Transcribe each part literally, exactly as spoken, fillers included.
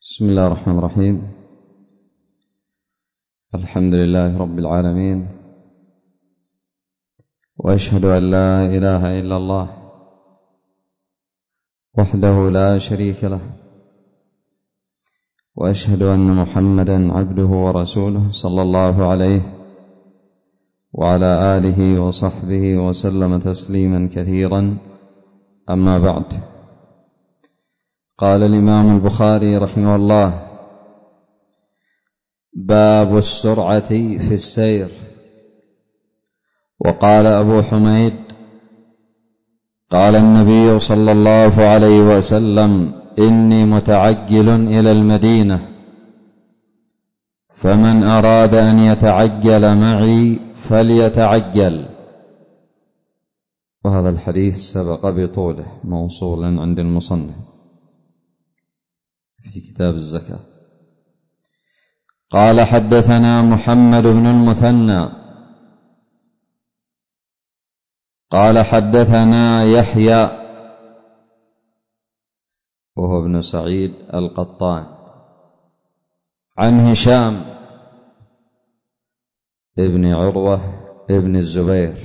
بسم الله الرحمن الرحيم. الحمد لله رب العالمين، وأشهد أن لا إله إلا الله وحده لا شريك له، وأشهد أن محمدا عبده ورسوله صلى الله عليه وعلى آله وصحبه وسلم تسليما كثيرا. أما بعد، قال الإمام البخاري رحمه الله: باب السرعة في السير. وقال أبو حميد: قال النبي صلى الله عليه وسلم: إني متعجل إلى المدينة، فمن أراد أن يتعجل معي فليتعجل. وهذا الحديث سبق بطوله موصولا عند المصنف في كتاب الزكاة. قال: حدثنا محمد بن المثنى قال: حدثنا يحيى وهو ابن سعيد القطان عن هشام ابن عروة ابن الزبير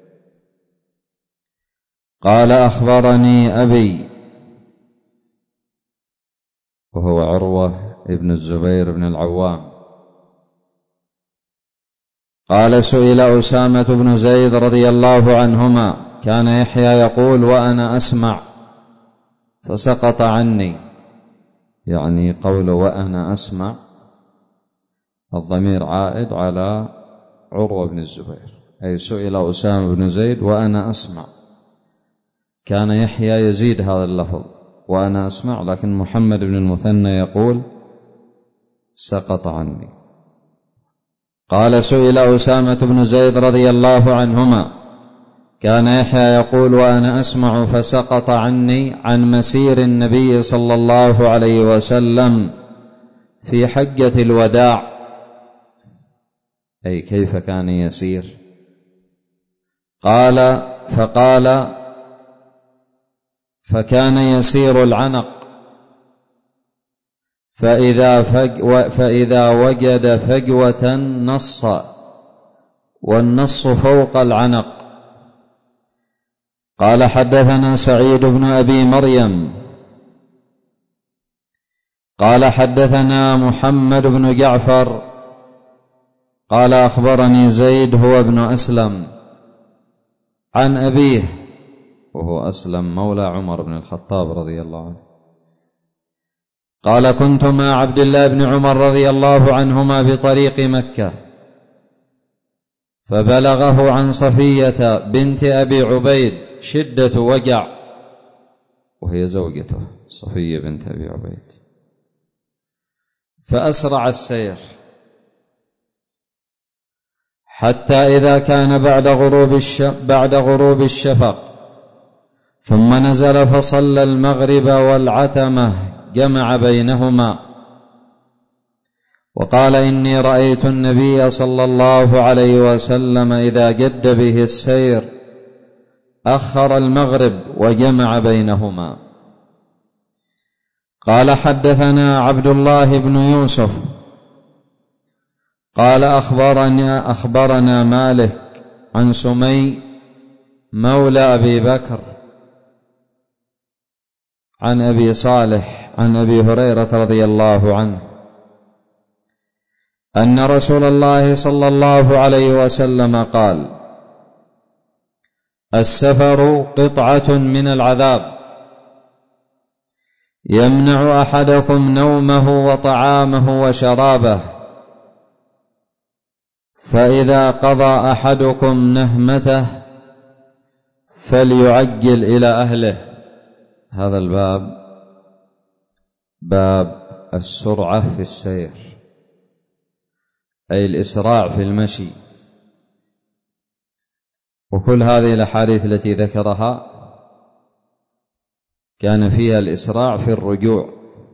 قال: أخبرني أبي وهو عروة ابن الزبير بن العوام قال: سئل أسامة بن زيد رضي الله عنهما، كان يحيى يقول وأنا أسمع فسقط عني، يعني قول وأنا أسمع الضمير عائد على عروة بن الزبير، أي سئل أسامة بن زيد وأنا أسمع. كان يحيى يزيد هذا اللفظ وأنا أسمع، لكن محمد بن المثنى يقول سقط عني. قال: سئل أسامة بن زيد رضي الله عنهما، كان يحيى يقول وأنا أسمع فسقط عني، عن مسير النبي صلى الله عليه وسلم في حجة الوداع، أي كيف كان يسير. قال: فقال: فكان يسير العنق، فإذا, فج فإذا وجد فجوة نص، والنص فوق العنق. قال: حدثنا سعيد بن أبي مريم قال: حدثنا محمد بن جعفر قال: أخبرني زيد هو ابن أسلم عن أبيه وهو أسلم مولى عمر بن الخطاب رضي الله عنه قال: كنت مع عبد الله بن عمر رضي الله عنهما بطريق مكة، فبلغه عن صفية بنت أبي عبيد شدة وجع، وهي زوجته صفية بنت أبي عبيد، فأسرع السير حتى إذا كان بعد غروب بعد غروب الشفق، ثم نزل فصلى المغرب والعتمة، جمع بينهما، وقال: إني رأيت النبي صلى الله عليه وسلم إذا جد به السير أخر المغرب وجمع بينهما. قال: حدثنا عبد الله بن يوسف قال: أخبرنا, أخبرنا مالك عن سمي مولى أبي بكر عن أبي صالح عن أبي هريرة رضي الله عنه أن رسول الله صلى الله عليه وسلم قال: السفر قطعة من العذاب، يمنع أحدكم نومه وطعامه وشرابه، فإذا قضى أحدكم نهمته فليعجل إلى أهله. هذا الباب باب السرعة في السير، أي الإسراع في المشي. وكل هذه الأحاديث التي ذكرها كان فيها الإسراع في الرجوع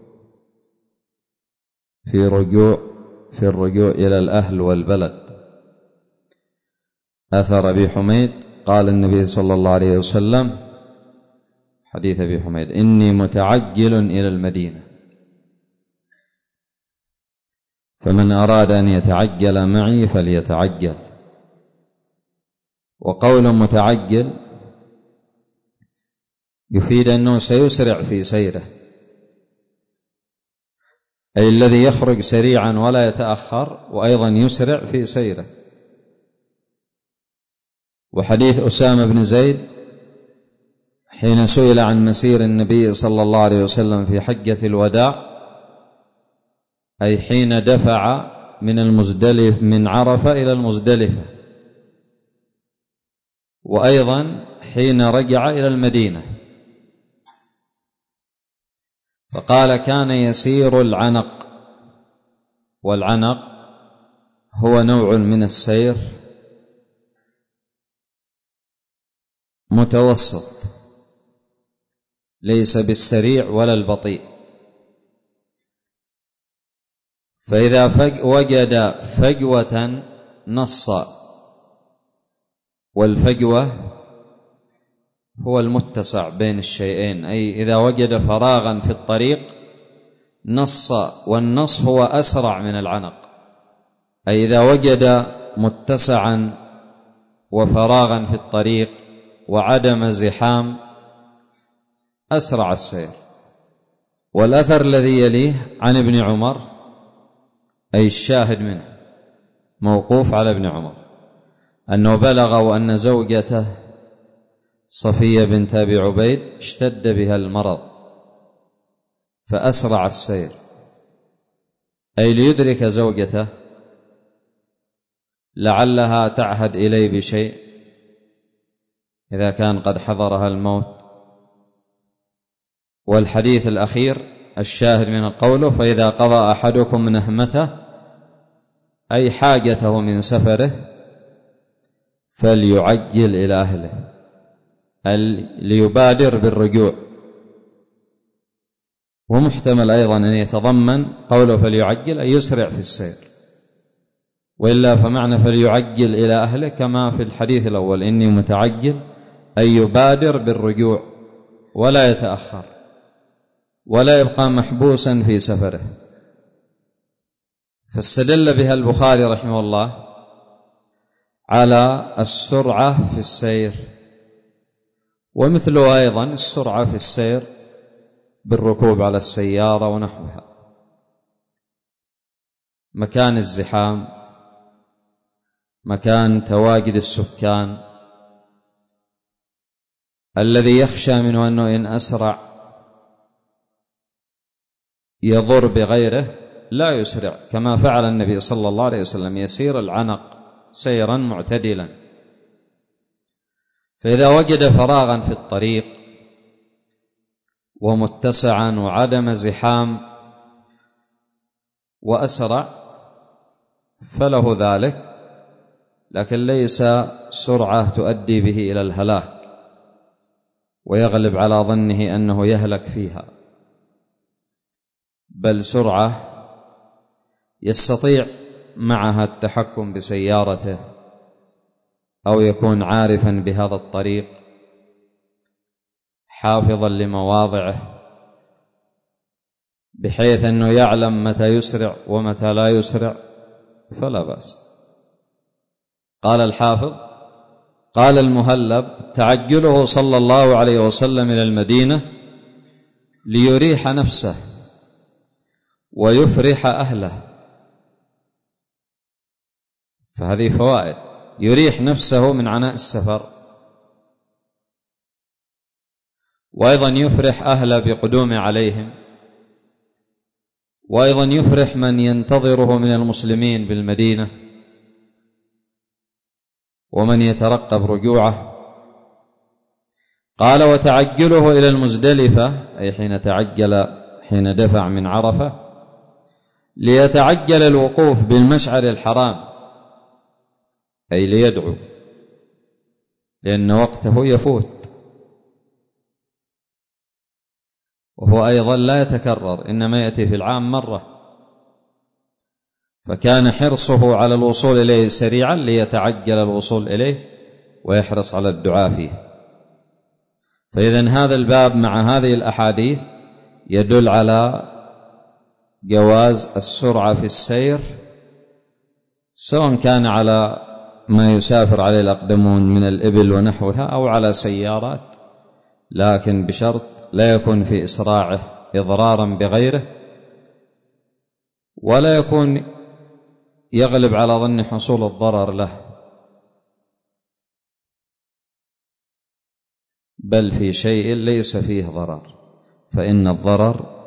في رجوع في الرجوع إلى الأهل والبلد. أثر أبي حميد قال النبي صلى الله عليه وسلم، حديث أبي حميد: إني متعجل إلى المدينة، فمن أراد أن يتعجل معي فليتعجل. وقول متعجل يفيد أنه سيسرع في سيره، أي الذي يخرج سريعا ولا يتأخر، وأيضا يسرع في سيره. وحديث أسامة بن زيد حين سئل عن مسير النبي صلى الله عليه وسلم في حجة الوداع، أي حين دفع من المزدلف من عرفة إلى المزدلفة، وأيضا حين رجع إلى المدينة، فقال كان يسير العنق، والعنق هو نوع من السير متوسط، ليس بالسريع ولا البطيء. فإذا وجد فجوة نص، والفجوة هو المتسع بين الشيئين، أي إذا وجد فراغا في الطريق نص، والنص هو أسرع من العنق، أي إذا وجد متسعا وفراغا في الطريق وعدم زحام أسرع السير. والأثر الذي يليه عن ابن عمر، أي الشاهد منه موقوف على ابن عمر، أنه بلغ وأن زوجته صفية بنت أبي عبيد اشتد بها المرض فأسرع السير، أي ليدرك زوجته لعلها تعهد إليه بشيء إذا كان قد حضرها الموت. والحديث الأخير الشاهد من قوله فإذا قضى أحدكم نهمته، أي حاجته من سفره، فليعجل إلى أهله، ليبادر بالرجوع. ومحتمل أيضا أن يتضمن قوله فليعجل أن يسرع في السير، وإلا فمعنى فليعجل إلى أهله كما في الحديث الأول إني متعجل، أن يبادر بالرجوع ولا يتأخر ولا يبقى محبوسا في سفره. فاستدل بها البخاري رحمه الله على السرعة في السير، ومثله أيضا السرعة في السير بالركوب على السيارة ونحوها. مكان الزحام، مكان تواجد السكان، الذي يخشى منه أنه إن أسرع يضر بغيره لا يسرع، كما فعل النبي صلى الله عليه وسلم، يسير العنق سيرا معتدلا. فإذا وجد فراغا في الطريق ومتسعا وعدم زحام وأسرع فله ذلك، لكن ليس سرعة تؤدي به إلى الهلاك ويغلب على ظنه أنه يهلك فيها، بل سرعة يستطيع معها التحكم بسيارته، أو يكون عارفا بهذا الطريق حافظا لمواضعه، بحيث أنه يعلم متى يسرع ومتى لا يسرع، فلا بأس. قال الحافظ قال المهلب تعجله صلى الله عليه وسلم إلى المدينة ليريح نفسه ويفرح أهله. فهذه فوائد، يريح نفسه من عناء السفر، وأيضا يفرح أهله بقدوم عليهم، وأيضا يفرح من ينتظره من المسلمين بالمدينة ومن يترقب رجوعه. قال وتعجله إلى المزدلفة، أي حين تعجل حين دفع من عرفة، ليتعجل الوقوف بالمشعر الحرام، أي ليدعو، لأن وقته يفوت، وهو أيضا لا يتكرر، إنما يأتي في العام مرة، فكان حرصه على الوصول إليه سريعا ليتعجل الوصول إليه ويحرص على الدعاء فيه. فإذن هذا الباب مع هذه الأحاديث يدل على جواز السرعة في السير سواء كان على ما يسافر عليه الأقدمون من الإبل ونحوها أو على سيارات، لكن بشرط لا يكون في إسراعه إضرارا بغيره، ولا يكون يغلب على ظن حصول الضرر له، بل في شيء ليس فيه ضرر، فإن الضرر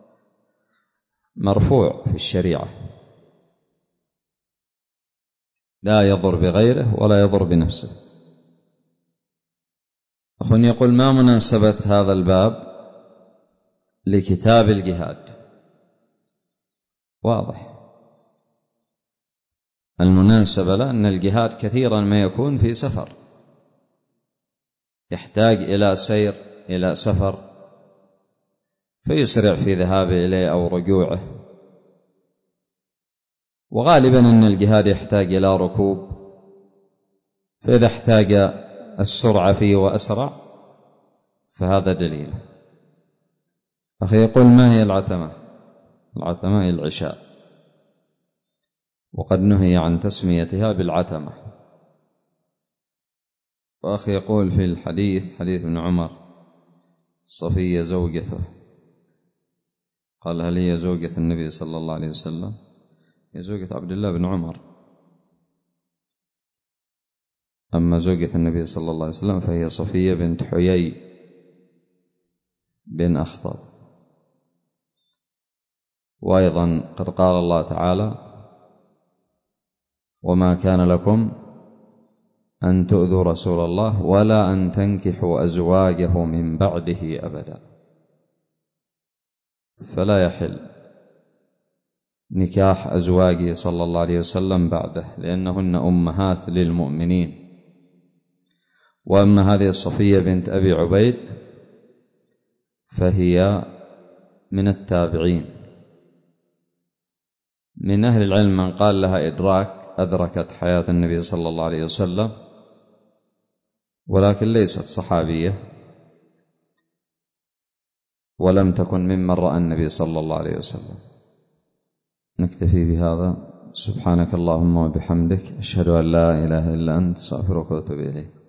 مرفوع في الشريعة، لا يضر بغيره ولا يضر بنفسه. أخونا يقول: ما مناسبة هذا الباب لكتاب الجهاد؟ واضح المناسبة، لأن الجهاد كثيرا ما يكون في سفر، يحتاج إلى سير إلى سفر فيسرع في ذهابه إليه أو رجوعه، وغالبا أن الجهاد يحتاج إلى ركوب، فإذا احتاج السرعة فيه وأسرع فهذا دليل. أخي يقول: ما هي العتمة؟ العتمة هي العشاء، وقد نهي عن تسميتها بالعتمة. وأخي يقول في الحديث، حديث ابن عمر، صفية زوجته، قال: هل هي زوجة النبي صلى الله عليه وسلم؟ هي زوجة عبد الله بن عمر، أما زوجة النبي صلى الله عليه وسلم فهي صفية بنت حيي بن أخطب. وأيضا قد قال الله تعالى: وما كان لكم أن تؤذوا رسول الله ولا أن تنكحوا أزواجه من بعده أبدا. فلا يحل نكاح أزواجه صلى الله عليه وسلم بعده، لأنهن أمهات للمؤمنين. وأما هذه الصفية بنت أبي عبيد فهي من التابعين، من أهل العلم من قال لها إدراك، أدركت حياة النبي صلى الله عليه وسلم، ولكن ليست صحابية، ولم تكن ممن رأى النبي صلى الله عليه وسلم. نكتفي بهذا. سبحانك اللهم وبحمدك، أشهد أن لا إله إلا أنت، أستغفرك وأتوب إليك.